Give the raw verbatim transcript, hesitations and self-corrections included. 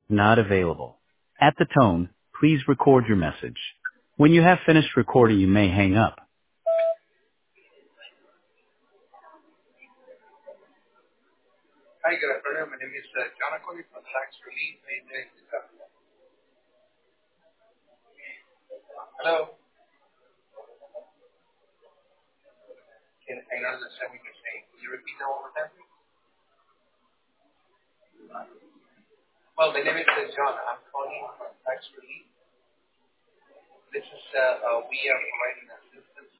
Not available. At the tone, please record your message. When you have finished recording, you may hang up. Hi, good afternoon. My name is uh, John calling from Tax Relief Agency. Hello. Can I don't understand what you're saying? Can you repeat that one more time, please? Well, my name is uh, John. I'm calling from Tax Relief. This is, uh, uh, we are providing assistance